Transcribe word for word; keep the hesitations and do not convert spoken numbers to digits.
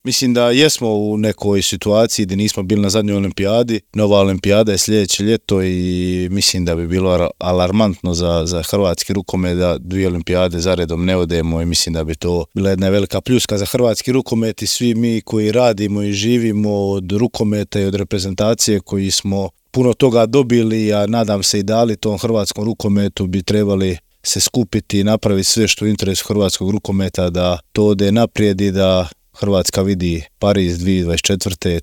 Mislim da jesmo u nekoj situaciji gdje nismo bili na zadnjoj olimpijadi. Nova olimpijada je sljedeće ljeto i mislim da bi bilo alarmantno za, za hrvatski rukomet da dvije olimpijade zaredom ne odemo i mislim da bi to bila jedna velika pljuska za hrvatski rukomet i svi mi koji radimo i živimo od rukometa i od reprezentacije koji smo puno toga dobili, a nadam se i dali tom hrvatskom rukometu, bi trebali se skupiti i napraviti sve što u interesu hrvatskog rukometa da to ode naprijed i da Hrvatska vidi Pariz dvije tisuće dvadeset četvrte